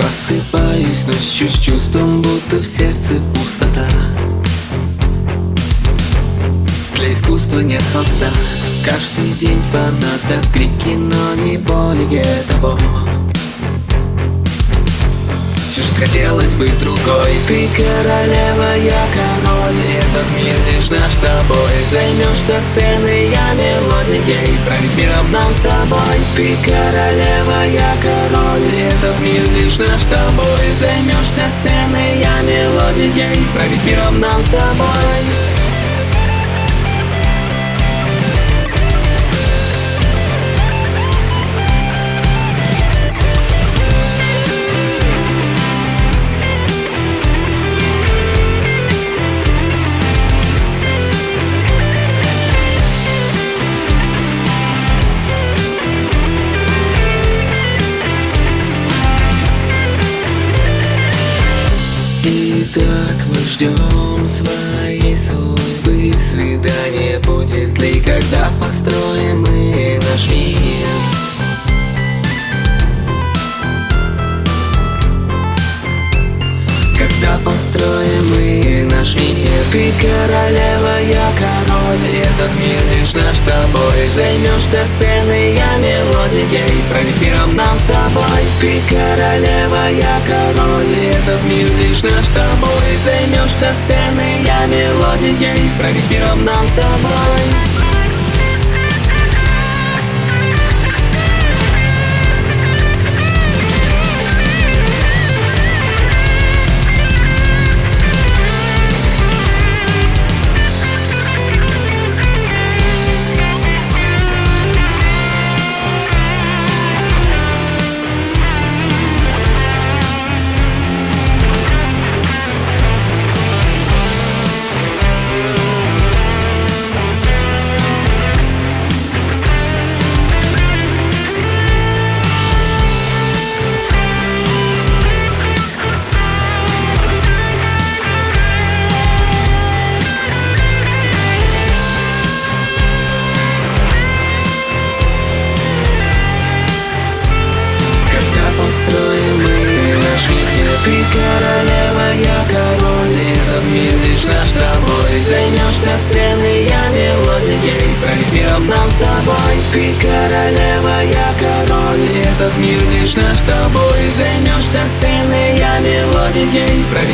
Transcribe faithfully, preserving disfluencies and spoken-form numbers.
Просыпаюсь ночью с чувством, будто в сердце пустота. Для искусства нет холста. Каждый день фанатов крики, но не более того. Сюжет хотелось быть другой. Ты королева, я король. Этот мир лишь наш с тобой. Займешься сценой, я мелодией. Править миром нам с тобой. Ты королева, я король. Этот мир лишь наш с тобой. Займешься сценой, я мелодией. Править миром нам с тобой. Итак, мы ждем своей судьбы. Свидание будет ли, когда построим мы наш мир? Когда построим мы наш мир? Ты королева, я король. Этот мир лишь наш с тобой. Займешься сценой, я мелодией. Править миром нам с тобой. Ты королева, я король. Этот мир лишь наш с тобой. Займешься сценой, я мелодией. Править миром нам с тобой. Ты королева, я король. Этот мир лишь наш с тобой. Займешься сценой, я мелодией. Править миром нам с тобой. Ты королева, я король. Этот мир лишь наш с тобой. Займешься сценой, я мелодией.